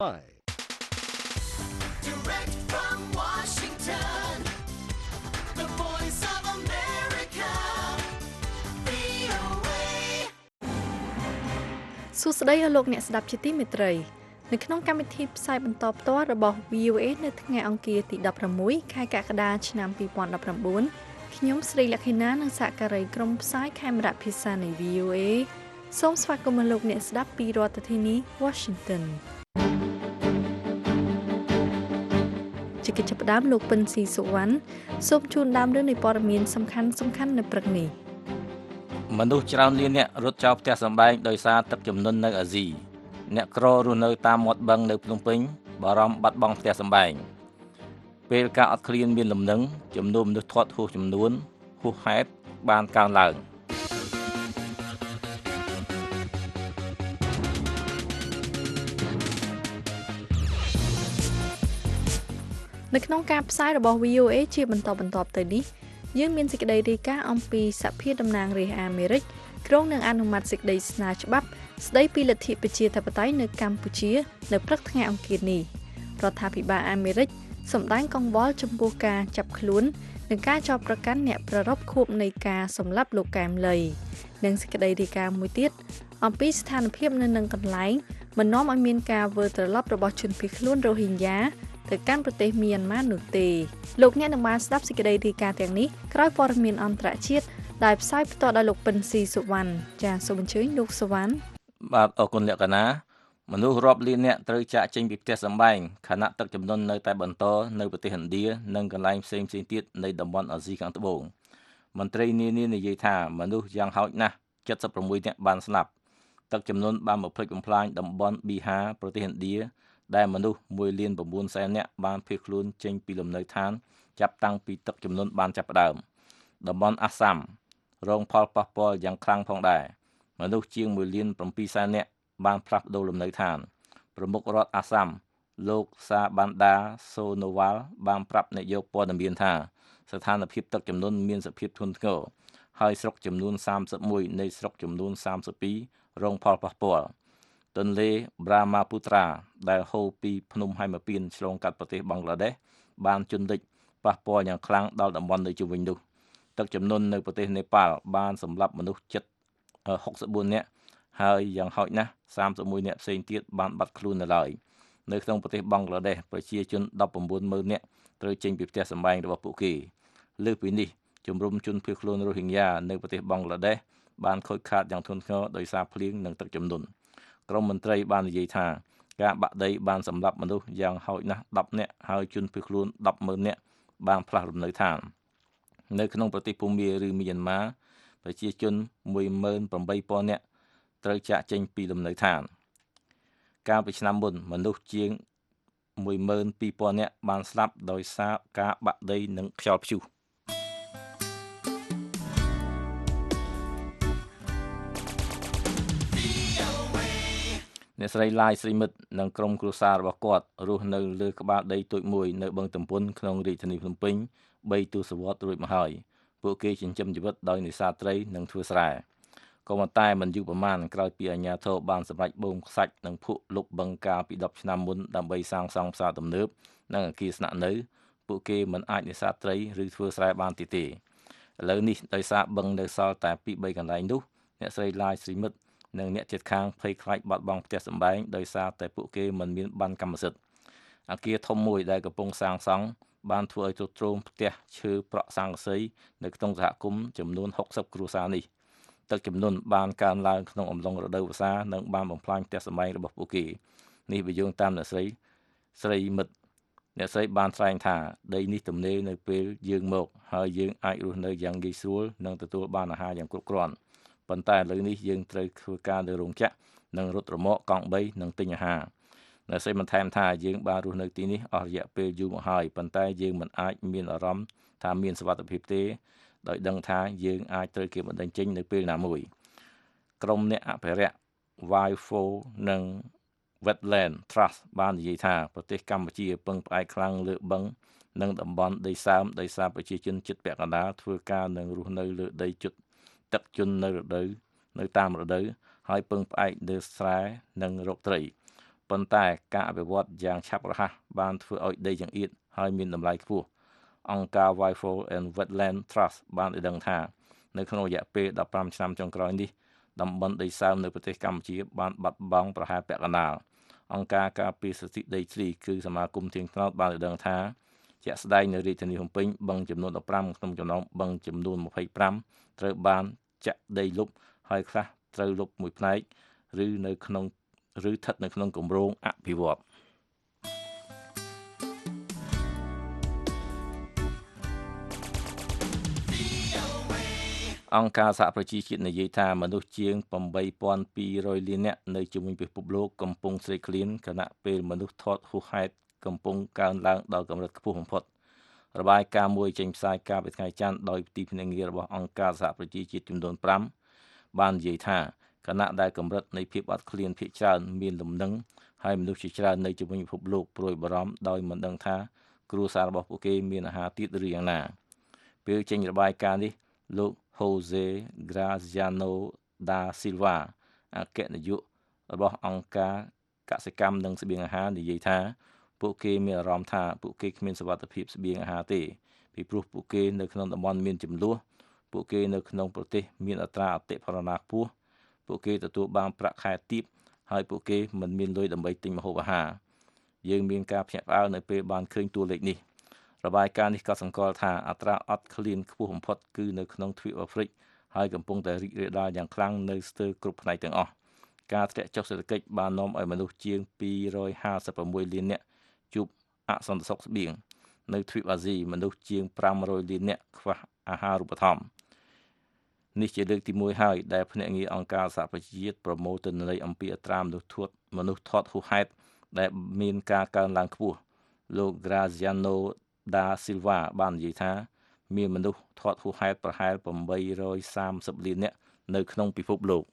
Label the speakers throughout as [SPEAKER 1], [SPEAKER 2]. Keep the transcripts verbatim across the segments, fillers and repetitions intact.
[SPEAKER 1] Direct from Washington, the voice of America, វី អូ เอ សួស្តីឲ្យលោកអ្នកស្ដាប់ជាទីមេត្រីនៅក្នុងកម្មវិធីផ្សាយបន្តផ្ទាល់របស់ វី អូ เอ នៅថ្ងៃអង្គារទីដប់ប្រាំមួយខែកក្កដាឆ្នាំពីរពាន់ដប់ប្រាំបួនខ្ញុំស្រីលក្ខិណានិងសហការីក្រុមផ្សាយខេមរៈភាសានៃ វី អូ เอ សូមស្វាគមន៍លោកអ្នកស្ដាប់ពីរដ្ឋធានី Washington ជាកិច្ចផ្ដើមលោកពិនស៊ីសុវណ្ណសូមជូនដើមរឿងនៃព័ត៌មានសំខាន់សំខាន់នៅព្រឹកនេះ
[SPEAKER 2] មនុស្សច្រើនលានអ្នករត់ចោលផ្ទះសម្បែងដោយសារទឹកជំនន់នៅអាស៊ីអ្នកក្ររស់នៅតាមមាត់បឹងនៅភ្នំពេញបារម្ភបាត់បង់ផ្ទះសម្បែងពេលការអត់ឃ្លានមានលំនឹងចំនួនមនុស្សធាត់ហួសចំនួនហួសហេតុបានកើនឡើង
[SPEAKER 1] នៅក្នុងការផ្សាយរបស់ វី អូ เอ ជាបន្តបន្ទាប់ទៅនេះយើងមានសេចក្តីរាយការណ៍អំពីសភាតំណាងរាស្ត្រអាមេរិកក្រុងនឹងអនុម័តសេចក្តីស្នើច្បាប់ស្តីពីលទ្ធិប្រជាធិបតេយ្យនៅកម្ពុជានៅព្រឹកថ្ងៃអង្គារនេះរដ្ឋាភិបាលអាមេរិកសម្ដែងកង្វល់ចំពោះការចាប់ខ្លួននិងការចោទប្រកាន់អ្នកប្ររពខួបនៃការសម្លាប់លោកកែមលីនិងសេចក្តីរាយការណ៍មួយទៀតអំពីស្ថានភាពនៅនឹងកន្លែងមិននាំឲ្យមានការវិលត្រឡប់របស់ជនភៀសខ្លួនរ៉ូហីញ៉ាទៅកាន់ប្រទេសមីយ៉ាន់ម៉ានោះទេលោកអ្នកនឹងបានស្ដាប់សេចក្តីរាយការណ៍ទាំងនេះក្រោយព័ត៌មានអន្តរជាតិដែលផ្សាយផ្ទាល់ដោយលោកពិនស៊ីសុវណ្ណចាសសូមអញ្ជើញលោកសុវណ្ណ
[SPEAKER 2] បាទអរគុណលក្ខណាមនុស្សរាប់លានអ្នកត្រូវចាកចេញពីផ្ទះសម្បែងខណៈទឹកជំនន់នៅតែបន្តនៅប្រទេសឥណ្ឌានិងកន្លែងផ្សេងៗទៀតនៃតំបន់អាស៊ីខាងត្បូងមន្ត្រីនានានិយាយថាមនុស្សយ៉ាងហោចណាស់เจ็ดสิบหกនាក់បានស្លាប់ទឹកជំនន់បានបំផ្លិចបំផ្លាញតំបន់ប៊ីហាប្រទេសឥណ្ឌាដែលមនុស្សមួយលាន៩សែននាក់បានភៀសខ្លួនចេញពីលំនៅឋានចាប់តាំងពីទឹកជំនន់បានចាប់ផ្ដើមតំបន់អាសាំរងផលប៉ះពាល់យ៉ាងខ្លាំងផងដែរមនុស្សជាងមួយលាន៧សែននាក់បានផ្លាស់ប្ដូរលំនៅឋានប្រមុខរដ្ឋអាសាំលោកសាបានដាសូណូវ៉ាល់បានប្រាប់នាយកព័ត៌មានថាស្ថានភាពទឹកជំនន់មានសភាពធ្ងន់ធ្ងរហើយស្រុកចំនួនសាមសិបមួយនៃស្រុកចំនួនសាមសិបពីររងផលប៉ះពាល់ទន្លេប្រាម៉ាពូត្រាដែលហូរពីភ្នំហៃម៉ាពីនឆ្លងកាត់ប្រទេសបង់ក្លាដេសបានជន់លិចប៉ះពាល់យ៉ាងខ្លាំងដល់តំបន់នៅជុំវិញនោះទឹកជំនន់នៅប្រទេសនេប៉ាល់បានសម្លាប់មនុស្សជិតហុកសិបបួននាក់ហើយយ៉ាងហោចណាស់សាមសិបមួយនាក់ផ្សេងទៀតបានបាត់ខ្លួននៅឡើយនៅក្នុងប្រទេសបង់ក្លាដេសប្រជាជនដប់ប្រាំបួនម៉ឺននាក់ត្រូវចេញពីផ្ទះសម្បែងរបស់ពួកគេលើសពីនេះជំរំជនភៀសខ្លួនរ៉ូហីញ៉ានៅប្រទេសបង់ក្លាដេសបានខូចខាតយ៉ាងធ្ងន់ធ្ងរដោយសារភ្លៀងនិងទឹកជំនន់ក្រមមន្ត្រីបាននិយាយថាការបាក់ដីបានសម្លាប់មនុស្សយ៉ាងហោចណាស់ដប់នាក់ហើយជនភៀសខ្លួនដប់ម៉ឺននាក់បានផ្លាស់លំនៅឋាននៅក្នុងប្រទេសភូមាឬមីយ៉ាន់ម៉ាប្រជាជនមួយម៉ឺនប្រាំបីពាន់នាក់ត្រូវចាកចេញពីលំនៅឋានកាលពីឆ្នាំមុនមនុស្សជាងមួយម៉ឺនពីរពាន់នាក់បានស្លាប់ដោយសារការបាក់ដីនិងខ្យល់ព្យុះអ្នកស្រីឡាយស្រីមិត្តនិងក្រុមគ្រួសាររបស់គាត់រស់នៅលើក្បាលដីទូចមួយនៅបឹងទំពុនក្នុងរាជធានីភ្នំពេញបីទសវត្សរ៍រួចមកហើយពួកគេចិញ្ចឹមជីវិតដោយនេសាទត្រីនិងធ្វើស្រែក៏ប៉ុន្តែមិនយូរប៉ុន្មានក្រោយពីអាជ្ញាធរបានសម្រេចបូមខ្សាច់និងភក់លុបបឹងកាលពីដប់ឆ្នាំមុនដើម្បីសាងសង់ផ្សារទំនើបនិងអគារស្នាក់នៅពួកគេមិនអាចនេសាទត្រីឬធ្វើស្រែបានទៀតទេឥឡូវនេះដោយសារបឹងនៅសល់តែពីរបីកន្លែងនោះអ្នកស្រីឡាយស្រីមិត្តនិងអ្នកជិតខាងភ័យខ្លាចបាត់បង់ផ្ទះសម្បែងដោយសារតែពួកគេមិនមានប័ណ្ណកម្មសិទ្ធិអគារធំមួយដែលកំពុងសាងសង់បានធ្វើឲ្យទ្រុឌទ្រោមផ្ទះឈើប្រក់ស័ង្កសីនៅក្នុងសហគមន៍ចំនួនហុកសិបគ្រួសារនេះទឹកជំនន់បានកើនឡើងក្នុងអំឡុងរដូវវស្សានិងបានបំផ្លាញផ្ទះសម្បែងរបស់ពួកគេនេះបើយោងតាមអ្នកស្រីស្រីមិត្តអ្នកស្រីបានថ្លែងថាដីនេះទំនេរនៅពេលយើងមកហើយយើងអាចរស់នៅយ៉ាងងាយស្រួលនិងទទួលបានអាហារយ៉ាងគ្រប់គ្រាន់ប៉ុន្តែឥឡូវនេះយើងត្រូវធ្វើការនៅរោងចក្រនិងរត់រមាក់កង់បីនិងទិញអាហារអ្នកស្រីបានថែមថាយើងបានរស់នៅទីនេះអស់រយៈពេលយូរមកហើយប៉ុន្តែយើងមិនអាចមានអារម្មណ៍ថាមានសុវត្ថិភាពទេដោយដឹងថាយើងអាចត្រូវគេបណ្តេញចេញនៅពេលណាមួយក្រុមអ្នកអភិរក្ស Wildlife និង Wetland Trust បាននិយាយថាប្រទេសកម្ពុជាពឹងផ្អែកខ្លាំងលើបឹងនិងតំបន់ដីសើមដោយសារប្រជាជនជិតពាក់កណ្ដាលធ្វើការនិងរស់នៅលើដីជុតទឹកជន់នៅរដូវនៅតាមរដូវហើយពឹងផ្អែកលើស្រែនិងរកត្រីប៉ុន្តែការអភិវឌ្ឍយ៉ាងឆាប់រហ័សបានធ្វើឲ្យដីចង្អៀតហើយមានតម្លៃខ្ពស់អង្គការ Wildlife and Wetland Trust បានឲ្យដឹងថានៅក្នុងរយៈពេលដប់ប្រាំឆ្នាំចុងក្រោយនេះតំបន់ដីសើមនៅប្រទេសកម្ពុជាបានបាត់បង់ប្រហែលពាក់កណ្ដាលអង្គការការពារសិទ្ធិដីធ្លីគឺសមាគមទៀងថ្នោតបានឲ្យដឹងថាជាក់ស្ដែងនៅរាជធានីភ្នំពេញបឹងចំនួនដប់ប្រាំក្នុងចំណោមបឹងចំនួនម្ភៃប្រាំត្រូវបានចាក់ដីលុបហើយខ្លះត្រូវលុបមួយផ្នែកឬនៅក្នុងឬស្ថិតនៅក្នុងគម្រោងអភិវឌ្ឍអង្គការសហប្រជាជាតិនិយាយថាមនុស្សជាងeight thousand two hundredលាននាក់នៅជុំវិញពិភពលោកកំពុងស្រេកឃ្លានខណៈពេលមនុស្សធាត់ហួសហេតុកំពុងកើនឡើងដល់កម្រិតខ្ពស់បំផុតរបាយការណ៍មួយចេញផ្សាយកាលពីថ្ងៃច័ន្ទដោយទីភ្នាក់ងាររបស់អង្គការសហប្រជាជាតិចំនួនfiveបាននិយាយថាខណៈដែលកម្រិតនៃភាពអត់ឃ្លានភាគច្រើនមានលំនឹងហើយមនុស្សជាច្រើននៅជុំវិញពិភពលោកព្រួយបារម្ភដោយមិនដឹងថាគ្រួសាររបស់ពួកគេមានអាហារទៀតឬយ៉ាងណាពេលចេញរបាយការណ៍នេះលោក Jose Graziano da Silva អគ្គនាយករបស់អង្គការកសិកម្មនិងស្បៀងអាហារនិយាយថាពួកគេមានអារម្មណ៍ថាពួកគេគ្មានសុវត្ថិភាពស្បៀងអាហារទេពីព្រោះពួកគេនៅក្នុងតំបន់មានចំនួនពួកគេនៅក្នុងប្រទេសមានអត្រាអតិផរណាខ្ពស់ពួកគេទទួលបានប្រាក់ខែទាបហើយពួកគេមិនមានលុយដើម្បីទិញម្ហូបអាហារយើងមានការភ្ញាក់ផ្អើលនៅពេលបានឃើញតួលេខនេះរបាយការណ៍នេះក៏សម្គាល់ថាអត្រាអត់ឃ្លានខ្ពស់បំផុតគឺនៅក្នុងទ្វីបអាហ្វ្រិកហើយកំពុងតែរីករាលដាលយ៉ាងខ្លាំងនៅស្ទើរគ្រប់ផ្នែកទាំងអស់ការធ្លាក់ចុះសេដ្ឋកិច្ចបាននាំឲ្យមនុស្សជាងtwo hundred fifty-sixលាននាក់ជួបអសន្តិសុខស្បៀងនៅទ្វីបអាស៊ីមនុស្សជាងfive hundredលាននាក់ខ្វះអាហារូបត្ថម្ភនេះជាលើកទីoneហើយដែលភ្នាក់ងារអង្គការសហប្រជាជាតិប្រមូលទិន្នន័យអំពីអត្រាមនុស្សធាត់មនុស្សធាត់ហួសហេតុដែលមានការកើនឡើងខ្ពស់លោក Graziano da Silva បាននិយាយថាមានមនុស្សធាត់ហួសហេតុប្រហែលeight hundred thirtyលាននាក់នៅក្នុងពិភពលោក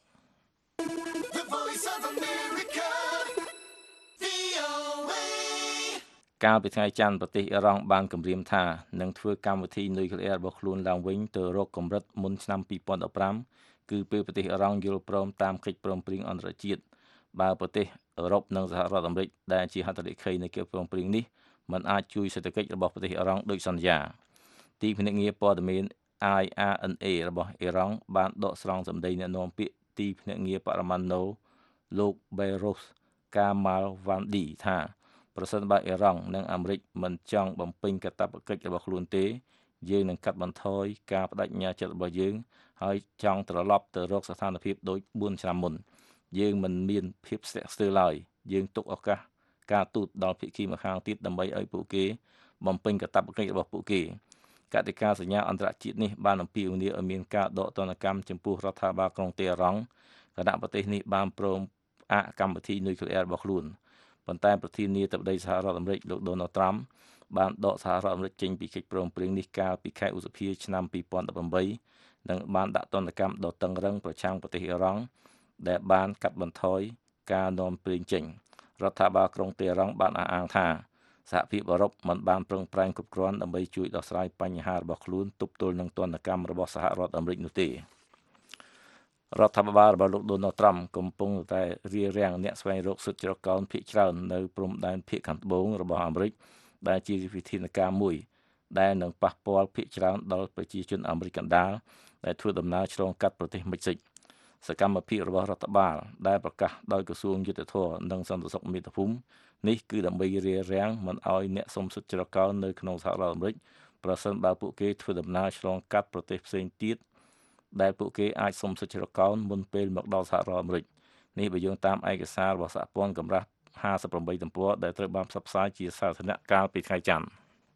[SPEAKER 2] កាលពីថ្ងៃច័ន្ទប្រទេសអ៊ីរ៉ង់បានគម្រាមថានឹងធ្វើកម្មវិធីនុយក្លេអ៊ែររបស់ខ្លួនឡើងវិញទៅរកកម្រិតមុនឆ្នាំtwo thousand fifteenគឺពេលប្រទេសអ៊ីរ៉ង់យល់ព្រមតាមកិច្ចព្រមព្រៀងអន្តរជាតិបើប្រទេសអឺរ៉ុបនិងសហរដ្ឋអាមេរិកដែលជាហត្ថលេខីនៃកិច្ចព្រមព្រៀងនេះមិនអាចជួយសេដ្ឋកិច្ចរបស់ប្រទេសអ៊ីរ៉ង់ដូចសន្យាទីភ្នាក់ងារព័ត៌មាន I R N A របស់អ៊ីរ៉ង់បានដកស្រង់សម្ដីអ្នកនាំពាក្យទីភ្នាក់ងារបរមាណូលោក Behrouz Kamalvandi ថាប្រសិនបើអ៊ីរ៉ង់និងអាមេរិកមិនចង់បំពេញកាតព្វកិច្ចរបស់ខ្លួនទេយើងនឹងកាត់បន្ថយការបដិញ្ញាចិត្តរបស់យើងហើយចង់ត្រឡប់ទៅរកស្ថានភាពដូចfourឆ្នាំមុនយើងមិនមានភាពស្ទាក់ស្ទើរឡើយយើងទុកឱកាសការទូតដល់ភាគីម្ខាងទៀតដើម្បីឲ្យពួកគេបំពេញកាតព្វកិច្ចរបស់ពួកគេកតិកាសញ្ញាអន្តរជាតិនេះបានអំពាវនាវឲ្យមានការដកទណ្ឌកម្មចំពោះរដ្ឋាភិបាលក្រុងតេហ៍រ៉ង់គណៈប្រទេសនេះបានព្រមអនុកម្មវិធីនុយក្លេអ៊ែររបស់ខ្លួនប៉ុន្តែប្រធានាធិបតីសហរដ្ឋអាមេរិកលោក Donald Trump បានដកសហរដ្ឋអាមេរិកចេញពីកិច្ចព្រមព្រៀងនេះកាលពីខែឧសភាឆ្នាំtwo thousand eighteenនិងបានដាក់ទណ្ឌកម្មដ៏តឹងរ៉ឹងប្រឆាំងប្រទេសអ៊ីរ៉ង់ដែលបានកាត់បន្ថយការនាំប្រេងចេញរដ្ឋាភិបាលក្រុងតេហ៍រ៉ង់បានអះអាងថាសហភាពអឺរ៉ុបមិនបានប្រឹងប្រែងគ្រប់គ្រាន់ដើម្បីជួយដោះស្រាយបញ្ហារបស់ខ្លួនទប់ទល់នឹងទណ្ឌកម្មរបស់សហរដ្ឋអាមេរិកនោះទេរដ្ឋាភិបាលរបស់លោក Donald Trump កំពុងតែរារាំងអ្នកស្វែងរកសិទ្ធិជ្រកកោនភាគច្រើននៅព្រំដែនភាគខាងត្បូងរបស់អាមេរិកដែលជាវិធានការមួយដែលនឹងប៉ះពាល់ភាគច្រើនដល់ប្រជាជនអាមេរិកកណ្ដាលដែលធ្វើដំណើរឆ្លងកាត់ប្រទេសមិចស៊ិកសកម្មភាពរបស់រដ្ឋបាលដែលប្រកាសដោយក្រសួងយុទ្ធភ័ពនិងសន្តិសុខមាតុភូមិនេះគឺដើម្បីរារាំងមិនឲ្យអ្នកសុំសិទ្ធិជ្រកកោននៅក្នុងសហរដ្ឋអាមេរិកប្រសិនបើពួកគេធ្វើដំណើរឆ្លងកាត់ប្រទេសផ្សេងទៀតដែលពួកគេអាចសុំសិទ្ធិជ្រកកោនមុនពេលមកដល់សហរដ្ឋអាមេរិកនេះបើយោងតាមឯកសាររបស់សហព័ន្ធកម្រាស់fifty-eightទំព័រដែលត្រូវបានផ្សព្វផ្សាយជាសាធារណៈកាលពីថ្ងៃច័ន្ទ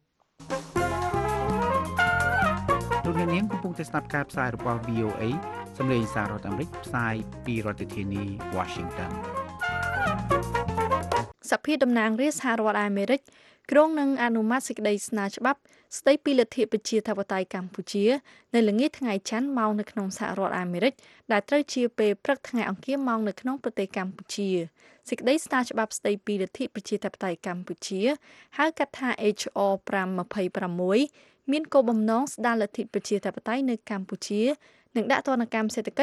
[SPEAKER 3] លោកអ្នកនាងកំពុងតែស្ដាប់ការផ្សាយរបស់ V O A សម្លេងសាររដ្ឋអាមេរិកផ្សាយពីរដ្ឋធានី Washington
[SPEAKER 1] សភាតំណាងរាស្ត្រសហរដ្ឋអាមេរិកក្រុងនឹងអនុម័តសេចក្តីស្នើច្បាប់ស្តីពីលទ្ធិប្រជាធិបតេយ្យកម្ពុជានៅល្ងាចថ្ងៃច័ន្ទម៉ោងនៅក្នុងសហរដ្ឋអាមេរិកដែលត្រូវជាពេលព្រឹកថ្ងៃអង្គារម៉ោងនៅក្នុងប្រទេសកម្ពុជាសេចក្តីស្នើច្បាប់ស្តីពីលទ្ធិប្រជាធិបតេយ្យកម្ពុជាហៅកាត់ថា H R five twenty-six មានគោលបំណងស្ដារលទ្ធិប្រជាធិបតេយ្យនៅកម្ពុជានិងដាក់ទណ្ឌកម្មសេដ្ឋកិច្ច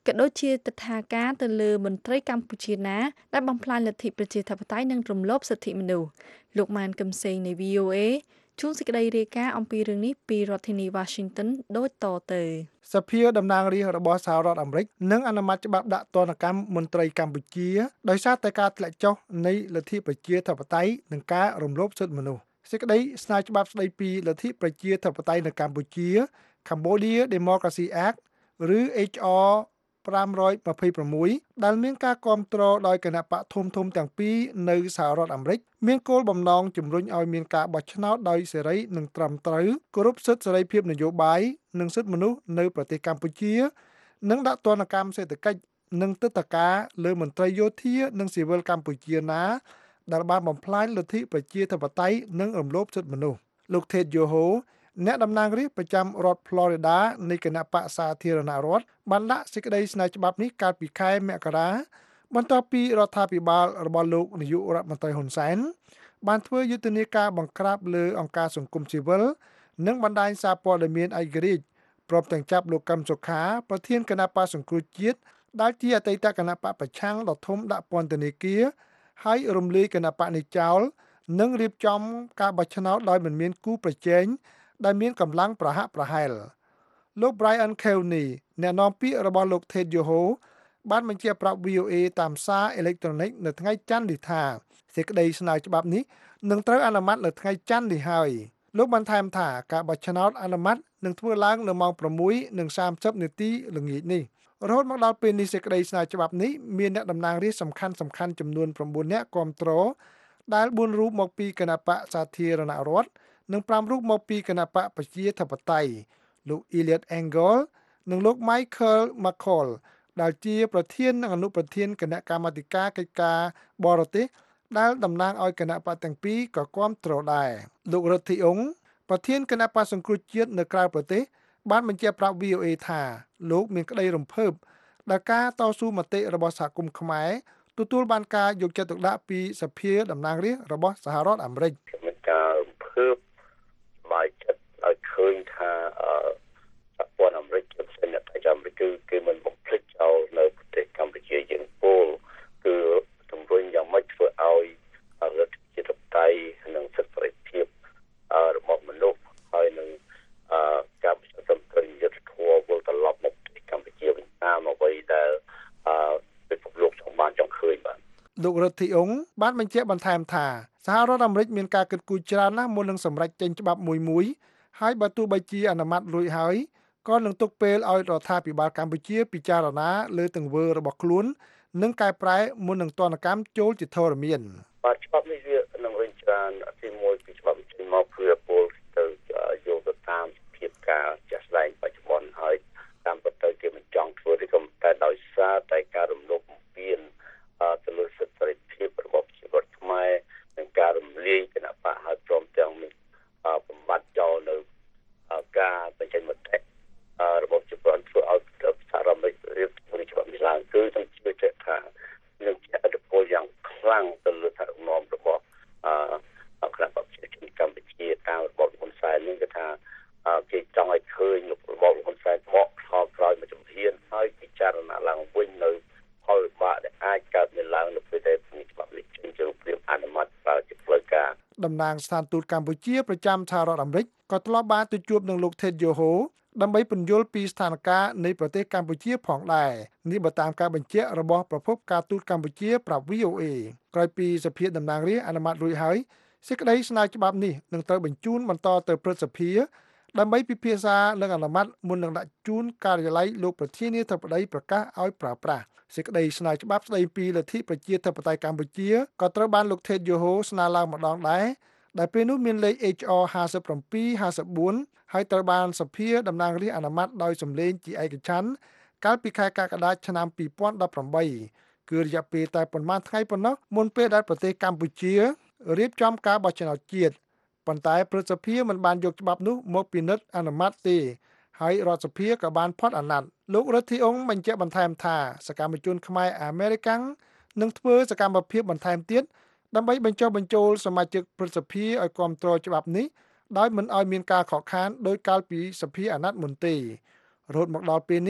[SPEAKER 1] ក៏ដូចជាទិដ្ឋាការទៅលើមន្ត្រីកម្ពុជាណាដែលបំផ្លាញលទ្ធិប្រជាធិបតេយ្យនិងរំលោភសិទ្ធិមនុស្សលោកម៉ានកឹមសេងនៃ V O A ជួនសេចក្តីរាយការណ៍អំពីរឿងនេះពីរដ្ឋធានី Washington ដូចតទៅ
[SPEAKER 4] សភាតំណាងរាស្ត្ររបស់សហរដ្ឋអាមេរិកនឹងអនុម័តច្បាប់ដាក់ទណ្ឌកម្មមន្ត្រីកម្ពុជាដោយសារតែការធ្លាក់ចុះនៃលទ្ធិប្រជាធិបតេយ្យនិងការរំលោភសិទ្ធិមនុស្សសេចក្តីស្នើច្បាប់ស្តីពីលទ្ធិប្រជាធិបតេយ្យនៅកម្ពុជា Cambodia Democracy Act ឬ H R five twenty-six ដែលមានការគាំទ្រដោយគណៈបកធំធំទាំងពីរនៅសហរដ្ឋអាមេរិកមានគោលបំណងជំរុញឲ្យមានការបោះឆ្នោតដោយសេរីនិងត្រឹមត្រូវគោរពសិទ្ធិសេរីភាពនយោបាយនិងសិទ្ធិមនុស្សនៅប្រទេសកម្ពុជានិងដាក់ទណ្ឌកម្មសេដ្ឋកិច្ចនិងទិដ្ឋាការលើមន្ត្រីយោធានិងស៊ីវិលកម្ពុជាណាដែលបានបំផ្លាញលទ្ធិប្រជាធិបតេយ្យនិងរំលោភសិទ្ធិមនុស្សលោក Ted Yohoអ្នកតំណាងរាស្ត្រប្រចាំរដ្ឋ Florida នៃគណៈបក្សសាធារណរដ្ឋបានដាក់សេចក្តីស្នើច្បាប់នេះកាលពីខែមករាបន្ទាប់ពីរដ្ឋាភិបាលរបស់លោកនាយករដ្ឋមន្ត្រីហ៊ុនសែនបានធ្វើយុទ្ធនាការបង្ក្រាបលើអង្គការសង្គមស៊ីវិលនិងបណ្ដាញសារព័ត៌មានឯករាជ្យព្រមទាំងចាប់លោកកឹមសុខាប្រធានគណៈបក្សសង្គ្រោះជាតិដែលជាអតីតគណៈបកប្រឆាំងដ៏ធំដាក់ពន្ធនាគារហើយរំលាយគណៈបកនេះចោលនិងរៀបចំការបោះឆ្នោតដោយមិនមានគូប្រជែងដែលមានកម្លាំងប្រហាក់ប្រហែលលោក Brian Kearney អ្នកនាំពាក្យរបស់លោក Ted Yoho បានបញ្ជាក់ប្រាប់ V O A តាមសារអេឡិចត្រូនិកនៅថ្ងៃច័ន្ទនេះថាសេចក្តីស្នើច្បាប់នេះនឹងត្រូវអនុម័តនៅថ្ងៃច័ន្ទនេះហើយលោកបានថែមថាការបោះឆ្នោតអនុម័តនឹងធ្វើឡើងនៅម៉ោង six and thirty នាទីល្ងាចនេះរហូតមកដល់ពេលនេះសេចក្តីស្នើច្បាប់នេះមានអ្នកតំណាងរាស្ត្រសំខាន់សំខាន់ចំនួនnineនាក់គាំទ្រដែលfourរូបមកពីគណៈបក្សសាធារណរដ្ឋនិងfiveរូបមកពីគណៈបកប្រជាធិបតេយ្យលោក Eliot Engel និងលោក Michael McCaul ដែលជាប្រធាននិងអនុប្រធានគណៈកម្មាធិការកិច្ចការបរទេសដែលតំណាងឲ្យគណៈបកទាំងពីរក៏គាំទ្រដែរលោករដ្ឋីអង្គប្រធានគណៈបកសង្គ្រោះជាតិនៅក្រៅប្រទេសបានបញ្ជាក់ប្រាប់ V O A ថាលោកមានក្តីរំភើបដែលការតស៊ូមតិរបស់សហគមន៍ខ្មែរទទួលបានការយកចិត្តទុកដាក់ពីសភាតំណាងរាស្ត្ររបស់សហរដ្ឋអាមេរិក
[SPEAKER 5] មានការរំភើបបាយចិត្តឲ្យឃើញថាសហព័ន្ធអាមេរិកជាផ្សេងអ្នកប្រចាំអាមេរិកគឺគេមិនបំភ្លេចចោលនៅប្រទេសកម្ពុជាយើងពលគឺជំរុញយ៉ាងម៉េចធ្វើឲ្យរដ្ឋជាតបតៃនិងសិទ្ធិសេរីភាពរបស់មនុស្សហើយនឹងការប្រតិបត្តិប្រយុទ្ធធម៌វិលត្រឡប់មកប្រទេសកម្ពុជាវិញតាមអ្វីដែលពិភពលោកចង់បានចង់ឃើញបាទ
[SPEAKER 4] លោករដ្ឋីអង្គបានបញ្ជាក់បន្ថែមថាសហរដ្ឋអាមេរិកមានការគិតគូរច្រើនណាស់មុននឹងសម្រេចចេញច្បាប់មួយមួយហើយបើទោះបីជាអនុម័តរួចហើយក៏នឹងទុកពេលឲ្យរដ្ឋាភិបាលកម្ពុជាពិចារណាលើទង្វើរបស់ខ្លួននិងកែប្រែមុននឹងទណ្ឌកម្មចូលជាធរមាន
[SPEAKER 5] បាទច្បាប់នេះវានឹងវិញច្រើនទីមួយពីច្បាប់ចេញមកគឺពលទៅយកទៅតាមភាពការចាស់ស្ដែងបច្ចុប្បន្នហើយតាមពិតទៅគេមិនចង់ធ្វើទេក៏តែដោយសារតែការរំលោភបំពានទៅលើសិទ្ធិសេរីភាពរបស់ប្រជាពលរដ្ឋខ្មែរនិងការរំលាយគណៈបកហើយព្រមទាំងបំបត្តិចោលនៅការបញ្ចេញមតិរបស់ប្រជាពលរដ្ឋធ្វើឲ្យសហរដ្ឋអាមេរិករៀបចំច្បាប់នេះឡើងគឺต้องជឿជាក់ថានឹងជាឥទ្ធិពលយ៉ាងខ្លាំងទៅលើថារំនាំរបស់គណៈបកប្រជាជនកម្ពុជាតាមរបបហ៊ុនសែននេះគឺថាគេចង់ឲ្យឃើញរបបហ៊ុនសែនបកខលក្រោយមកជំហានហើយពិចារណាឡើងវិញនៅផលវិបាកដែលអាចកើតមានឡើងនៅពេលដែលច្បាប់នេះចេញជារូបភាពអនុម័តបើជាផ្លូវការ
[SPEAKER 4] តំណាងស្ថានទូតកម្ពុជាប្រចាំសហរដ្ឋអាមេរិកក៏ធ្លាប់បានទៅជួបនឹងលោក Ted Yoho ដើម្បីពន្យល់ពីស្ថានភាពនៃប្រទេសកម្ពុជាផងដែរនេះបើតាមការបញ្ជាក់របស់ប្រពន្ធការទូតកម្ពុជាប្រាប់ V O A ក្រោយពីសភាតំណាងរាស្ត្រអនុម័តរួចហើយសេចក្តីស្នើច្បាប់នេះនឹងត្រូវបញ្ជូនបន្តទៅព្រឹទ្ធសភាដើម្បីពិភាក្សានិងអនុម័តមុននឹងដាក់ជូនការិយាល័យលោកប្រធានាធិបតីប្រកាសឲ្យប្រើប្រាស់សេចក្តីស្នើច្បាប់ស្តីពីលទ្ធិប្រជាធិបតេយ្យកម្ពុជាក៏ត្រូវបានលោក Ted Yoho ស្នើឡើងម្ដងដែរដែលពេលនោះមានលេខ H R fifty-seven fifty-four ហើយត្រូវបានសភាតំណាងរាស្ត្រអនុម័តដោយសំឡេងជាឯកច្ឆន្ទកាលពីខែកក្កដាឆ្នាំtwo thousand eighteenគឺរយៈពេលតែប៉ុន្មានថ្ងៃប៉ុណ្ណោះមុនពេលដែលប្រទេសកម្ពុជារៀបចំការបោះឆ្នោតជាតិប៉ុន្តែព្រឹទ្ធសភាមិនបានយកច្បាប់នោះមកពិនិត្យអនុម័តទេហើយរដ្ឋសភាក៏បានផុតអាណត្តិលោករដ្ឋីអង្គបញ្ជាក់បន្ថែមថាសកម្មជនខ្មែរអាមេរិកាំងនឹងធ្វើសកម្មភាពបន្ថែមទៀតដើម្បីបញ្ចុះបញ្ចូលសមាជិកព្រឹទ្ធសភាឲ្យគាំទ្រច្បាប់នេះដោយមិនឲ្យមានការខកខានដោយកាលពីសភាអាណត្តិមុនទេរហូតមកដល់ពេលនេះ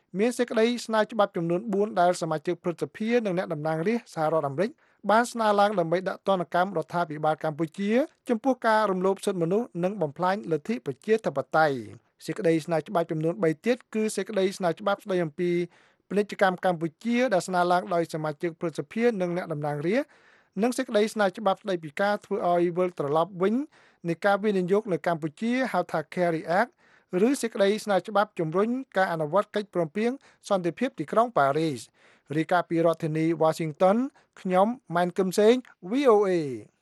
[SPEAKER 4] មានសេចក្តីស្នើច្បាប់ចំនួនbốnដែលសមាជិកព្រឹទ្ធសភានិងអ្នកតំណាងរាស្ត្រសហរដ្ឋអាមេរិកបានស្នើឡើងដើម្បីដាក់ទណ្ឌកម្មរដ្ឋាភិបាលកម្ពុជាចំពោះការរំលោភសិទ្ធិមនុស្សនិងបំផ្លាញលទ្ធិប្រជាធិបតេយ្យសេចក្តីស្នើច្បាប់ចំនួន3ទៀតគឺសេចក្តីស្នើច្បាប់ស្តីអំពីពាណិជ្ជកម្មកម្ពុជាដែលស្នើឡើងដោយសមាជិកព្រឹទ្ធសភានិងអ្នកតំណាងរាស្ត្រនិងសេចក្តីស្នើច្បាប់ស្តីពីការធ្វើឲ្យវិលត្រឡប់វិញនៃការវិនិយោគនៅកម្ពុជាហៅថា Carry Act ឬសេចក្តីស្នើច្បាប់ជំរុញការអនុវត្តកិច្ចព្រមព្រៀងសន្តិភាពទីក្រុងប៉ារីសរាយការណ៍ពីរដ្ឋធានី Washington ខ្ញុំម៉ែនកឹមសេង V O A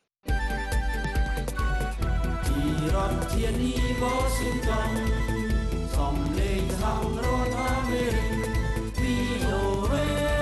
[SPEAKER 6] ពីរដ្ឋធានី Washington សំឡេងសហរដ្ឋអាមេរិក V O A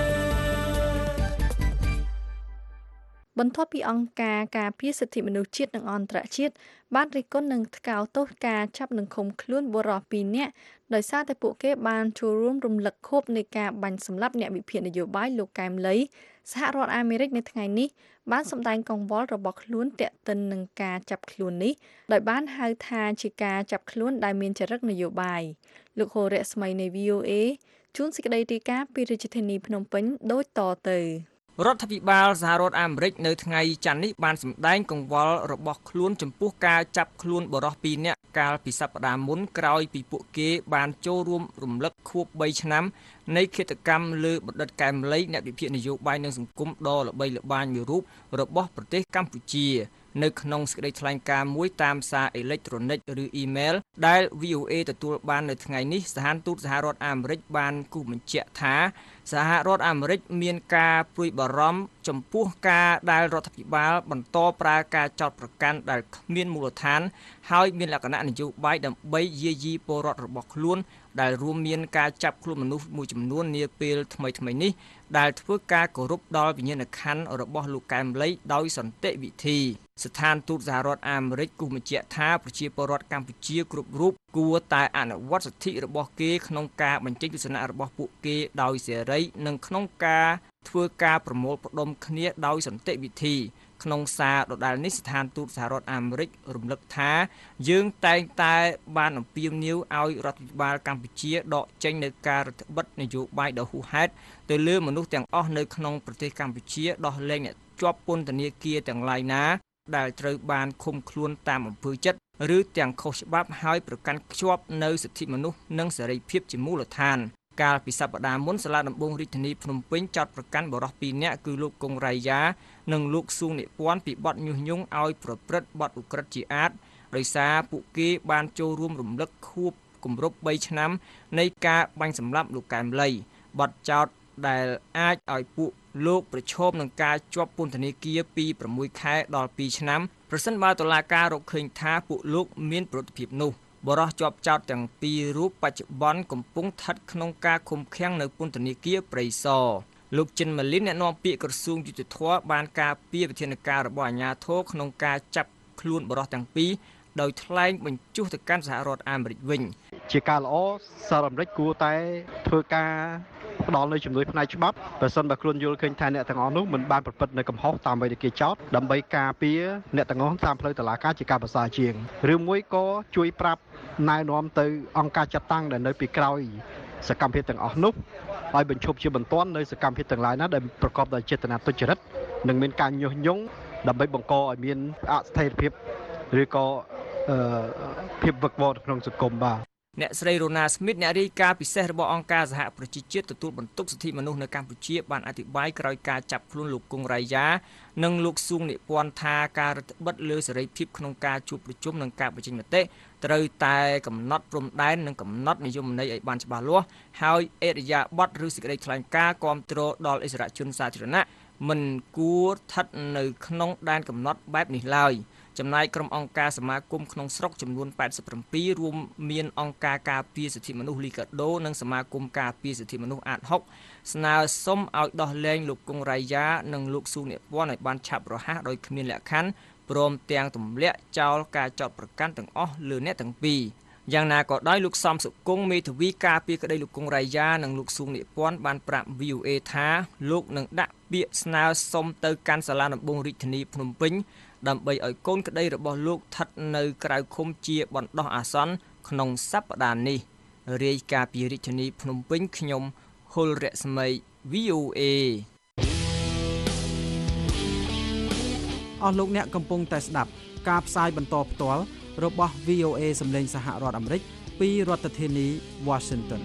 [SPEAKER 1] បន្ទាប់ពីអង្គការការពារសិទ្ធិមនុស្សជាតិនិងអន្តរជាតិបានរិះគន់នឹងថ្កោលទោសការចាប់និងឃុំខ្លួនបុរសពីរនាក់ដោយសារតែពួកគេបានចូលរួមរំលឹកខួបនៃការបាញ់សម្លាប់អ្នកវិភាគនយោបាយលោកកែមលីសហរដ្ឋអាមេរិកនៅថ្ងៃនេះបានសម្ដែងកង្វល់របស់ខ្លួនទាក់ទិននឹងការចាប់ខ្លួននេះដោយបានហៅថាជាការចាប់ខ្លួនដែលមានចរិតនយោបាយលោកហូរ៉ាស្មីនៃ V O A ជួនសេចក្តីរាយការណ៍ពីរាជធានីភ្នំពេញដូចតទៅ
[SPEAKER 7] រដ្ឋាភិបាលសហរដ្ឋអាមេរិកនៅថ្ងៃច័ន្ទនេះបានសម្ដែងកង្វល់របស់ខ្លួនចំពោះការចាប់ខ្លួនបុរសពីរនាក់កាលពីសប្តាហ៍មុនក្រោយពីពួកគេបានចូលរួមរំលឹកខួប3ឆ្នាំនៃឃាតកម្មលើបណ្ឌិតកែមលីអ្នកវិភាគនយោបាយនិងសង្គមដ៏ល្បីល្បាញមួយរូបរបស់ប្រទេសកម្ពុជានៅក្នុងសេចក្តីថ្លែងការណ៍មួយតាមសារអេឡិចត្រូនិកឬអ៊ីមែលដែល V O A ទទួលបាននៅថ្ងៃនេះស្ថានទូតសហរដ្ឋអាមេរិកបានគូសបញ្ជាក់ថាសហរដ្ឋអាមេរិកមានការព្រួយបារម្ភចំពោះការដែលរដ្ឋាភិបាលបន្តប្រើការចោទប្រកាន់ដែលគ្មានមូលដ្ឋានហើយមានលក្ខណៈនយោបាយដើម្បីយាយីពលរដ្ឋរបស់ខ្លួនដែលរួមមានការចាប់ខ្លួនមនុស្សមួយចំនួននាពេលថ្មីៗនេះដែលធ្វើការគោរពដល់វិញ្ញាណក្ខន្ធរបស់លោកកែមលីដោយសន្តិវិធីស្ថានទូតសហរដ្ឋអាមេរិកគូសបញ្ជាក់ថាប្រជាពលរដ្ឋកម្ពុជាគ្រប់រូបគួរតែអនុវត្តសិទ្ធិរបស់គេក្នុងការបញ្ចេញទស្សនៈរបស់ពួកគេដោយសេរីនិងក្នុងការធ្វើការប្រមូលផ្ដុំគ្នាដោយសន្តិវិធីក្នុងសារដដែលនេះស្ថានទូតសហរដ្ឋអាមេរិករំលឹកថាយើងតែងតែបានអំពាវនាវឲ្យរដ្ឋាភិបាលកម្ពុជាដកចេញនូវការរដ្ឋបិទនយោបាយដ៏ហួសហេតុទៅលើមនុស្សទាំងអស់នៅក្នុងប្រទេសកម្ពុជាដោះលែងអ្នកជាប់ពន្ធនាគារទាំងឡាយណាដែលត្រូវបានឃុំខ្លួនតាមអំពើចិត្តឬទាំងខុសច្បាប់ហើយប្រកាន់ខ្ជាប់នៅសិទ្ធិមនុស្សនិងសេរីភាពជាមូលដ្ឋានកាលពីសប្តាហ៍មុនសាលាដំបងរាជធានីភ្នំពេញចោទប្រកាន់បរិសុទ្ធពីរនាក់គឺលោកកុងរ៉ៃយ៉ានិងលោកស៊ូងនិភ័ណ្ឌពីបទញុះញង់ឲ្យប្រព្រឹត្តបទឧក្រិដ្ឋជាអាតដោយសារពួកគេបានចូលរួមរំលឹកខួបគម្រប់3ឆ្នាំនៃការបាញ់សម្លាប់លោកកែមលីបទចោទដែលអាចឲ្យពួកលោកប្រឈមនឹងការជាប់ពន្ធនាគារពី6ខែដល់2ឆ្នាំប្រសិនបើតុលាការរកឃើញថាពួកលោកមានប្រតិភិបនោះបរិសុទ្ធជាប់ចោទទាំងពីររូបបច្ចុប្បន្នកំពុងស្ថិតក្នុងការឃុំឃាំងនៅពន្ធនាគារព្រៃសរលោកចិនម៉ាលីនអ្នកនាំពាក្យក្រសួងយុតិធធម៌បានការពារវិធានការរបស់អាជ្ញាធរក្នុងការចាប់ខ្លួនបរិសុទ្ធទាំងពីរដោយថ្លែងបញ្ជូសទៅកាន់សហរដ្ឋអាមេរិកវិញ
[SPEAKER 8] ជាការល្អសហរដ្ឋអាមេរិកគួរតែធ្វើការផ្ដល់នូវជំនួយផ្នែកច្បាប់ប្រសិនបើខ្លួនយល់ឃើញថាអ្នកទាំងអស់នោះមិនបានប្រព្រឹត្តនៅកំហុសតាមអ្វីដែលគេចោទដើម្បីការពារអ្នកទាំងអស់តាមផ្លូវតុលាការជាការប្រសើរជាងឬមួយក៏ជួយប្រាប់ណែនាំទៅអង្គការចាត់តាំងដែលនៅពីក្រោយសកម្មភាពទាំងអស់នោះឲ្យបញ្ឈប់ជាបន្ទាន់នៅសកម្មភាពទាំងឡាយណាដែលប្រកបដោយចេតនាទុច្ចរិតនិងមានការញុះញង់ដើម្បីបង្កឲ្យមានអស្ថិរភាពឬក៏ភាពវឹកវរក្នុងសង្គមបាទ
[SPEAKER 7] អ្នកស្រីរ៉ូណាស្មីតអ្នករាយការណ៍ពិសេសរបស់អង្គការសហប្រជាជាតិទទួលបន្ទុកសិទ្ធិមនុស្សនៅកម្ពុជាបានអធិប្បាយក្រោយការចាប់ខ្លួនលោកកុងរ៉ៃយ៉ានិងលោកស៊ូងនិភ័ណ្ឌថាការរដ្ឋបិទលើសេរីភាពក្នុងការជួបប្រជុំនិងការបញ្ចេញមតិត្រូវតែកំណត់ព្រំដែននិងកំណត់និយមន័យឲ្យបានច្បាស់លាស់ហើយអេរយាប័តឬសេចក្តីថ្លែងការណ៍គាំទ្រដល់ឥស្សរជនសាធារណៈមិនគួរស្ថិតនៅក្នុងដែនកំណត់បែបនេះឡើយចំណែកក្រុមអង្គការសមាគមក្នុងស្រុកចំនួនแปดสิบเจ็ดរួមមានអង្គការការពារសិទ្ធិមនុស្សលីកាដូនិងសមាគមការពារសិទ្ធិមនុស្សអាតហុកស្នើសុំឲ្យដោះលែងលោកកុងរ៉ៃយ៉ានិងលោកស៊ូនិភ័ណ្ឌឲ្យបានឆាប់រហ័សដោយគ្មានលក្ខខណ្ឌព្រមទាំងទម្លាក់ចោលការចោទប្រកាន់ទាំងអស់លើអ្នកទាំងពីរយ៉ាងណាក៏ដោយលោកសំសុគង្គមេធាវីការពារក្តីលោកកុងរ៉ៃយ៉ានិងលោកស៊ូងនិភ័ណ្ឌបានប្រាប់ V O A ថាលោកនឹងដាក់ពាក្យស្នើសុំទៅកាន់សាលាដំបងរាជធានីភ្នំពេញដើម្បីឲ្យកូនក្តីរបស់លោកស្ថិតនៅក្រៅឃុំជាបណ្ដោះអាសន្នក្នុងសប្តាហ៍នេះរាយការណ៍ពីរាជធានីភ្នំពេញខ្ញុំហុលរស្មី វី អូ เอ
[SPEAKER 3] អស់លោកអ្នកកំពុងតែស្ដាប់ការផ្សាយបន្តផ្ទាល់របស់ វី អូ เอ សម្លេងសហរដ្ឋអាមេរិកពីរដ្ឋធានី Washington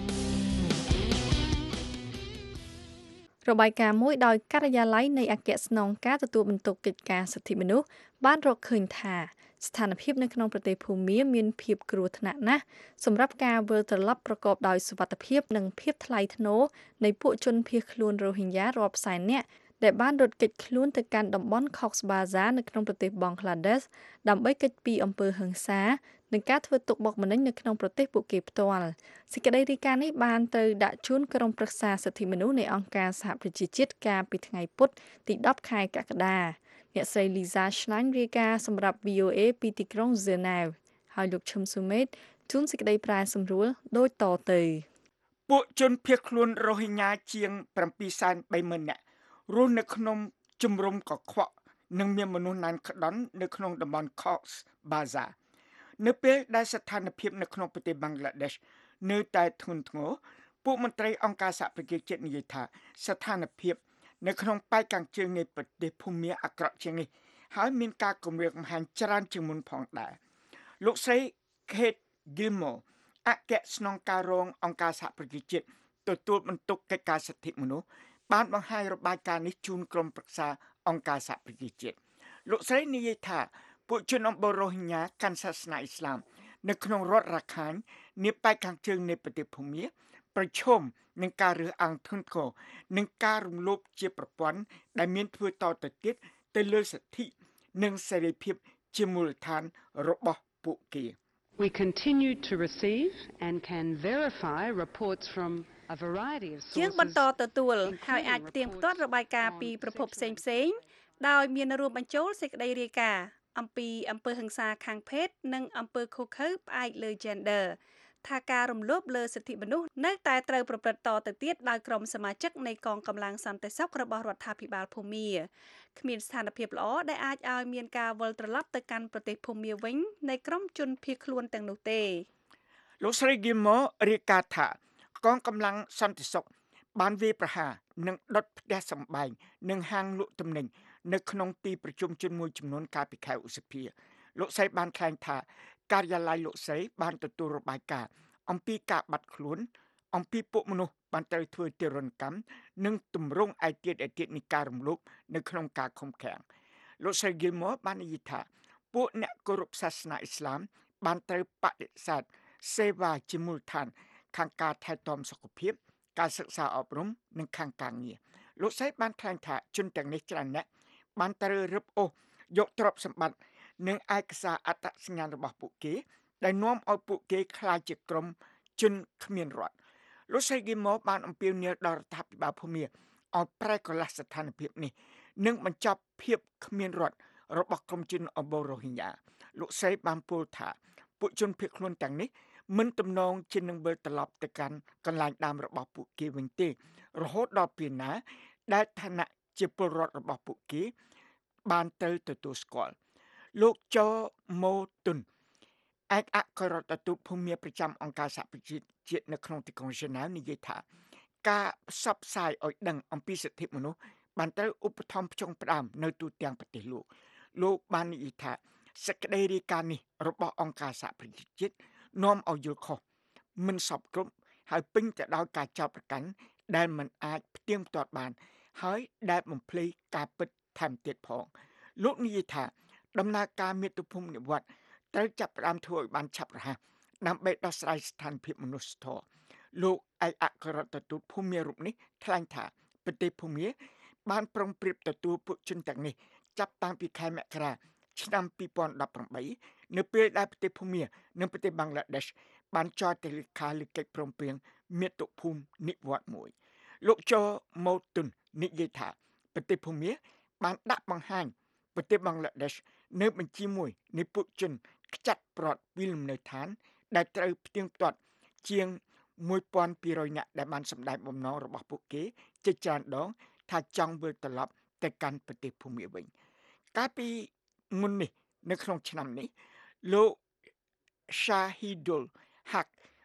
[SPEAKER 1] របាយការណ៍មួយដោយការិយាល័យនៃអគ្គស្នងការទទួលបន្ទុកកិច្ចការសិទ្ធិមនុស្សបានរកឃើញថាស្ថានភាពនៅក្នុងប្រទេសភូមាមានភាពគ្រោះថ្នាក់ណាស់សម្រាប់ការវិលត្រឡប់ប្រកបដោយសុវត្ថិភាពនិងភាពថ្លៃថ្នូរនៃពួកជនភៀសខ្លួនរ៉ូហិញ៉ារាប់សែននាក់ដែលបានរត់គេចខ្លួនទៅកាន់តំបន់ Cox's Bazar នៅក្នុងប្រទេសបង់ក្លាដេសដើម្បីគេចពីអំពើហិង្សានិងការធ្វើទុកបុកម្នេញនៅក្នុងប្រទេសពួកគេផ្ទាល់សេចក្តីរាយការណ៍នេះបានត្រូវដាក់ជូនក្រុមប្រឹក្សាសិទ្ធិមនុស្សនៃអង្គការសហប្រជាជាតិកាលពីថ្ងៃពុធទីដប់ខែកក្កដាអ្នកស្រី Lisa Schlein រាយការណ៍សម្រាប់ វី អូ เอ ពីទីក្រុង Geneva ហើយលោកឈឹមស៊ូមេតជូនសេចក្តីប្រាយសម្រួលដូចតទៅ
[SPEAKER 9] ពួកជនភៀសខ្លួនរ៉ូហិញ៉ាជាង bảyសែនបីម៉ឺន នាក់រស់នៅក្នុងជំរំកខ្វក់និងមានមនុស្សណានក្តន់នៅក្នុងតំបន់ Cox's Bazar នៅពេលដែលស្ថានភាពនៅក្នុងប្រទេសបង់ក្លាដេសនៅតែធ្ងន់ធ្ងរពួកមន្ត្រីអង្គការសហប្រជាជាតិនិយាយថាស្ថានភាពនៅក្នុងប៉ែកខាងជើងនៃប្រទេសភូមាអាក្រក់ជាងនេះហើយមានការគំរាមកំហែងច្រើនជាងមុនផងដែរលោកស្រី Kate Gilmore អគ្គស្នងការរងអង្គការសហប្រជាជាតិទទួលបន្ទុកកិច្ចការសិទ្ធិមនុស្សបានបង្ហាញរបាយការណ៍នេះជូនក្រុមប្រឹក្សាអង្គការសហប្រជាជាតិលោកស្រីនិយាយថាពួកជនអំបូររ៉ូហិញ៉ាកាន់សាសនាអ៊ីស្លាមនៅក្នុងរដ្ឋរ៉ាខាញនាប៉ែកខាងជើងនៃប្រទេសភូមាប្រឈមនឹងការរើសអើងធ្ងន់ធ្ងរនិងការរំលោភជាប្រព័ន្ធដែលមានធ្វើតទៅទៀតទៅលើសិទ្ធិនិងសេរីភាពជាមូលដ្ឋានរបស់ពួកគេ
[SPEAKER 10] We continue to receive and can verify reports from a variety of sources
[SPEAKER 11] យើងបន្តទទួលហើយអាចផ្ទៀងផ្ទាត់របាយការណ៍ពីប្រភពផ្សេងផ្សេងដោយមានរួមបញ្ចូលសេចក្តីរាយការណ៍អំពីអំពើហិង្សាខាងភេទនិងអំពើឃោរឃៅផ្អែកលើ gender ថាការរំលោភលើសិទ្ធិមនុស្សនៅតែត្រូវប្រព្រឹត្តតទៅទៀតដោយក្រុមសមាជិកនៃកងកម្លាំងសន្តិសុខរបស់រដ្ឋាភិបាលភូមាគ្មានស្ថានភាពល្អដែលអាចឲ្យមានការវិលត្រឡប់ទៅកាន់ប្រទេសភូមាវិញនៃក្រុមជនភៀសខ្លួនទាំងនោះទេ
[SPEAKER 9] លោកស្រី Gilmore រាយការណ៍ថាកងកម្លាំងសន្តិសុខបានវាយប្រហារនិងដុតផ្ទះសម្បែងនិងហាងលក់ទំនិញនៅក្នុងទីប្រជុំជនមួយចំនួនកាលពីខែឧសភាលោកស្រីបានថ្លែងថាការិយាល័យលោកស្រីបានទទួលរបាយការណ៍អំពីការបាត់ខ្លួនអំពីពួកមនុស្សបានត្រូវធ្វើទារុណកម្មនិងទម្រង់ឯទៀតឯទៀតនៃការរំលោភនៅក្នុងការឃុំឃាំងលោកស្រី Gilmore បាននិយាយថាពួកអ្នកគោរពសាសនាអ៊ីស្លាមបានត្រូវបដិសេធសេវាជាមូលដ្ឋានខាងការថែទាំសុខភាពការសិក្សាអប់រំនិងខាងការងារលោកស្រីបានថ្លែងថាជនទាំងនេះច្រើនអ្នកបានត្រូវរឹបអូសយកទ្រព្យសម្បត្តិនិងឯកសារអត្តសញ្ញាណរបស់ពួកគេដែលនាំឲ្យពួកគេក្លាយជាក្រុមជនគ្មានរដ្ឋលោកស្រី Gilmore បានអំពាវនាវដល់រដ្ឋាភិបាលភូមាឲ្យប្រែកន្លះស្ថានភាពនេះនិងបញ្ចប់ភាពគ្មានរដ្ឋរបស់ក្រុមជនអំបូររ៉ូហិញ៉ាលោកស្រីបានពោលថាពួកជនភៀសខ្លួនទាំងនេះមិនទំនងជានឹងវិលត្រឡប់ទៅកាន់កន្លែងដើមរបស់ពួកគេវិញទេរហូតដល់ពេលណាដែលឋានៈជាពលរដ្ឋរបស់ពួកគេបានត្រូវទទួលស្គាល់លោកចោម៉ូតុនឯកអគ្គរដ្ឋទូតភូមាប្រចាំអង្គការសហប្រជាជាតិនៅក្នុងទីក្រុងហ្សឺណែវនិយាយថាការផ្សព្វផ្សាយឲ្យដឹងអំពីសិទ្ធិមនុស្សបានត្រូវឧបត្ថម្ភផ្ចុងផ្ដើមនៅទូទាំងប្រទេសលោកលោកបាននិយាយថាសេចក្តីរាយការណ៍នេះរបស់អង្គការសហប្រជាជាតិនាំឲ្យយល់ខុសមិនសពគ្រប់ហើយពេញទៅដោយការចោទប្រកាន់ដែលមិនអាចផ្ទៀងផ្ទាត់បានហើយដែលបំភ្លៃការពិតថែមទៀតផងលោកនិយាយថាដំណើរការមាតុភូមិនិវត្តន៍ត្រូវចាប់ផ្ដើមធ្វើឲ្យបានឆាប់រហ័សដើម្បីដោះស្រាយស្ថានភាពមនុស្សធម៌លោកឯកអគ្គរដ្ឋទូតភូមារូបនេះថ្លែងថាប្រទេសភូមាបានប្រុងប្រៀបទទួលពួកជនទាំងនេះចាប់តាំងពីខែមករាឆ្នាំពីរពាន់ដប់ប្រាំបីនៅពេលដែលប្រទេសភូមានិងប្រទេសបង់ក្លាដេសបានចោទទៅលើការលើកកិច្ចព្រមព្រៀងមាតុភូមិនិវត្តន៍មួយលោកចោម៉ូតុននិយាយថាប្រទេសភូមាបានដាក់បង្ហាញប្រទេសបង់ក្លាដេសនៅបញ្ជាមួយនៃពួកជនខ្ចាត់ប្រត់ពីលំនៅឋានដែលត្រូវផ្ទៀងផ្ទាត់ជាងមួយពាន់ពីររយនាក់ដែលបានសម្ដែងបំណងរបស់ពួកគេជាច្រើនដងថាចង់វិលត្រឡប់ទៅកាន់ប្រទេសភូមាវិញកាលពីមុននេះនៅក្នុងឆ្នាំនេះលោក Shahidul Haq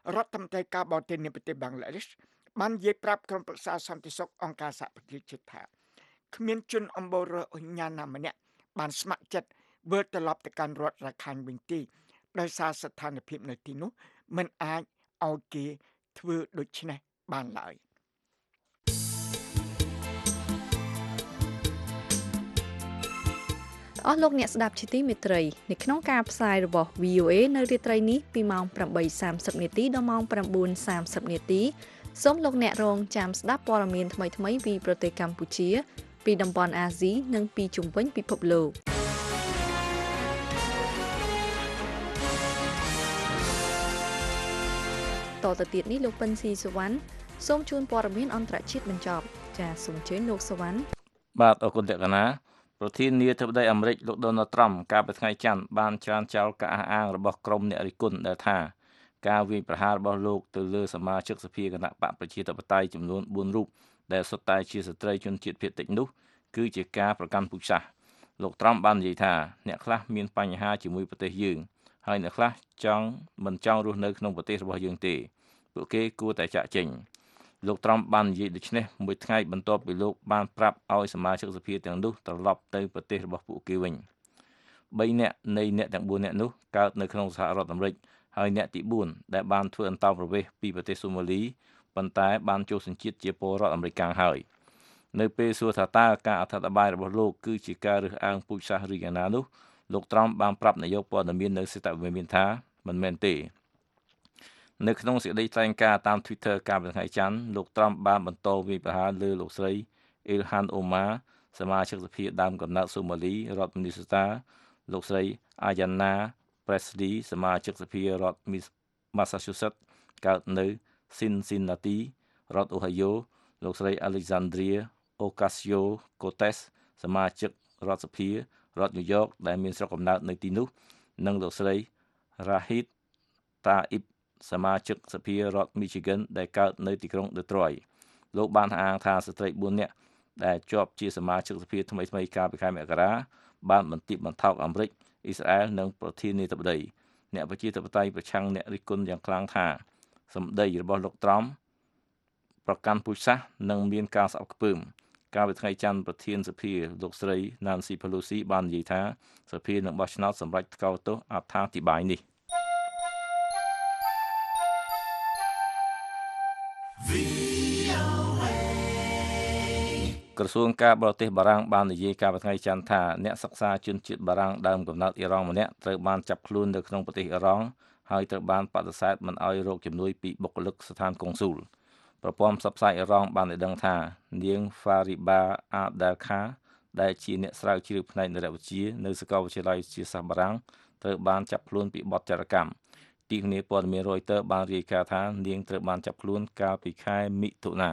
[SPEAKER 9] រដ្ឋមន្ត្រីការបរទេសនៃប្រទេសបង្ក្លាដេសបាននិយាយប្រាប់ក្រុមប្រឹក្សាសន្តិសុខអង្គការសហប្រជាជាតិថាគ្មានជនអំបូររអញ្ញាណាម្នាក់បានស្ម័គ្រចិត្តវិលត្រឡប់ទៅកាន់រដ្ឋរាខិនវិញទេដោយសារស្ថានភាពនៅទីនោះមិនអាចឲ្យគេធ្វើដូច្នេះបានឡើយ
[SPEAKER 1] អស់លោកអ្នកស្ដាប់ជាទីមេត្រីនៅក្នុងការផ្សាយរបស់ វី អូ เอ នៅរាត្រីនេះពីម៉ោង ប្រាំបីសាមសិប នាទីដល់ម៉ោង ប្រាំបួនសាមសិប នាទីសូមលោកអ្នករងចាំស្ដាប់ព័ត៌មានថ្មីៗពីប្រទេសកម្ពុជាពីតំបន់អាស៊ីនិងពីជុំវិញពិភពលោកតទៅទៀតនេះលោកប៉ិនស៊ីសុវណ្ណសូមជូនព័ត៌មានអន្តរជាតិបញ្ចប់ចាសសូមអញ្ជើញលោកសុវណ្ណ
[SPEAKER 2] បាទអរគុណលោកកណាប្រធានាធិបតីអាមេរិកលោកដូណាល់ត្រាំកាលពីថ្ងៃច័ន្ទបានច្រានចោលការអះអាងរបស់ក្រុមអ្នករិះគន់ដែលថាការវាយប្រហាររបស់លោកទៅលើសមាជិកសភាគណៈបកប្រជាធិបតេយ្យចំនួនបួនរូបដែលសុទ្ធតែជាស្ត្រីជនជាតិភាគតិចនោះគឺជាការប្រកាន់ពូជសាសន៍លោកត្រាំបាននិយាយថាអ្នកខ្លះមានបញ្ហាជាមួយប្រទេសយើងហើយអ្នកខ្លះចង់មិនចង់រស់នៅក្នុងប្រទេសរបស់យើងទេពួកគេគួរតែចាក់ចេញលោកត្រាំបាននិយាយដូច្នេះមួយថ្ងៃបន្ទាប់ពីលោកបានប្រាប់ឲ្យសមាជិកសភាទាំងនោះត្រឡប់ទៅប្រទេសរបស់ពួកគេវិញបីនាក់នៃអ្នកទាំងបួននាក់នោះកើតនៅក្នុងសហរដ្ឋអាមេរិកហើយអ្នកទីបួនដែលបានធ្វើអន្តោប្រវេសន៍ពីប្រទេសសូម៉ាលីប៉ុន្តែបានចូលសញ្ជាតិជាពលរដ្ឋអាមេរិកហើយនៅពេលសួរថាតើការអធិប្បាយរបស់លោកគឺជាការរើសអើងពូជសាសន៍ឬយ៉ាងណានោះលោកត្រាំបានប្រាប់នាយកព័ត៌មាននៅសេតវិមានថាមិនមែនទេនៅក្នុងសេចក្តីថ្លែងការណ៍តាម Twitter កាលពីថ្ងៃច័ន្ទលោកត្រាំបានបន្តវាយប្រហារលើលោកស្រីអ៊ីលហានអូម៉ាសមាជិកសភាដើមកំណើតសូម៉ាលីរដ្ឋមីនីសូតាលោកស្រីអាយ៉ាណាប្រេស្លីសមាជិកសភារដ្ឋម៉ាសាជូសេតកើតនៅស៊ីនស៊ីនណាទីរដ្ឋអូហាយ៉ូលោកស្រីអាឡិចសាន់ដ្រីអូកាសយ៉ូកូតេសសមាជិករដ្ឋសភារដ្ឋញូវយ៉កដែលមានស្រុកកំណើតនៅទីនោះនិងលោកស្រីរ៉ាហ៊ីតតាអ៊ីបសមាជិកសភារដ្ឋ Michigan ដែលកើតនៅទីក្រុង Detroit លោកបានអាងថាស្ត្រីបួននាក់ដែលជាប់ជាសមាជិកសភាថ្មីៗកាលពីខែមករាបានបន្ទាបបន្ថោកអាមេរិកអ៊ីស្រាអែលនិងប្រធានាធិបតីអ្នកប្រជាធិបតេយ្យប្រឆាំងអ្នករិះគន់យ៉ាងខ្លាំងថាសម្ដីរបស់លោកត្រាំប្រកាន់ពូជសាសន៍និងមានការស្អប់ខ្ពើមកាលពីថ្ងៃច័ន្ទប្រធានសភាលោកស្រី Nancy Pelosi បាននិយាយថាសភានឹងបោះឆ្នោតសម្រេចថ្កោលទោសអត្ថាធិប្បាយនេះក្រសួងការបរទេសបារាំងបាននិយាយកាលពីថ្ងៃច័ន្ទថាអ្នកសិក្សាជនជាតិបារាំងដើមកំណើតអ៊ីរ៉ង់ម្នាក់ត្រូវបានចាប់ខ្លួននៅក្នុងប្រទេសអ៊ីរ៉ង់ហើយត្រូវបានបដិសេធមិនឲ្យរកជំនួយពីបុគ្គលិកស្ថានកុងស៊ុលប្រព័ន្ធផ្សព្វផ្សាយអ៊ីរ៉ង់បានឲ្យដឹងថានាង Fariba Adelkha ដែលជាអ្នកស្រាវជ្រាវផ្នែកនរវិទ្យានៅសាកលវិទ្យាល័យវិទ្យាសាស្ត្របារាំងត្រូវបានចាប់ខ្លួនពីបទចរកម្មទីភ្នាក់ព័ត៌មាន Reuters បានរាយការណ៍ថានាងត្រូវបានចាប់ខ្លួនកាលពីខែមិថុនា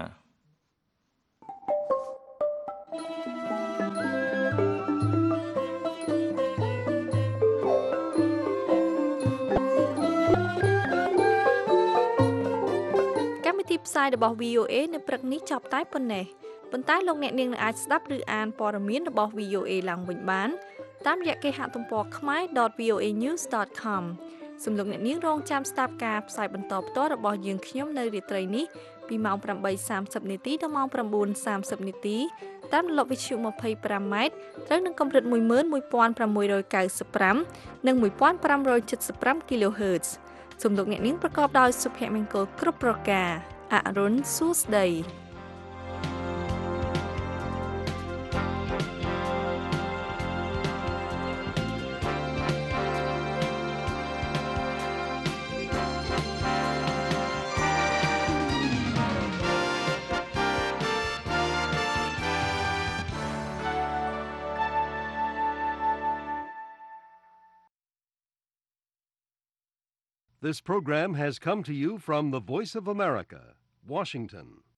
[SPEAKER 1] ផ្សាយរបស់ វី អូ เอ នៅព្រឹកនេះចប់តែប៉ុណ្ណេះប៉ុន្តែលោកអ្នកនាងនឹងអាចស្ដាប់ឬអានព័ត៌មានរបស់ វី អូ เอ ឡើងវិញបានតាមរយៈគេហទំព័រ ខមែរ ដត វី អូ เอ news ដត com សូមលោកអ្នកនាងរងចាំស្ដាប់ការផ្សាយបន្តផ្ទាល់របស់យើងខ្ញុំនៅរាត្រីនេះពីម៉ោង ប្រាំបីសាមសិប នាទីដល់ម៉ោង ប្រាំបួនសាមសិប នាទីតាមរលកវិទ្យុ ម្ភៃប្រាំម៉ែត្រត្រូវនឹងកម្រិត មួយម៉ឺនមួយពាន់ប្រាំមួយរយកៅសិបប្រាំ និង មួយពាន់ប្រាំរយចិតសិបប្រាំ គីឡូហឺត សូមលោកអ្នកនាងប្រកបដោយសុភមង្គលគ្រប់ប្រការអរុនសួស្តី
[SPEAKER 12] This program has come to you from the Voice of America, Washington.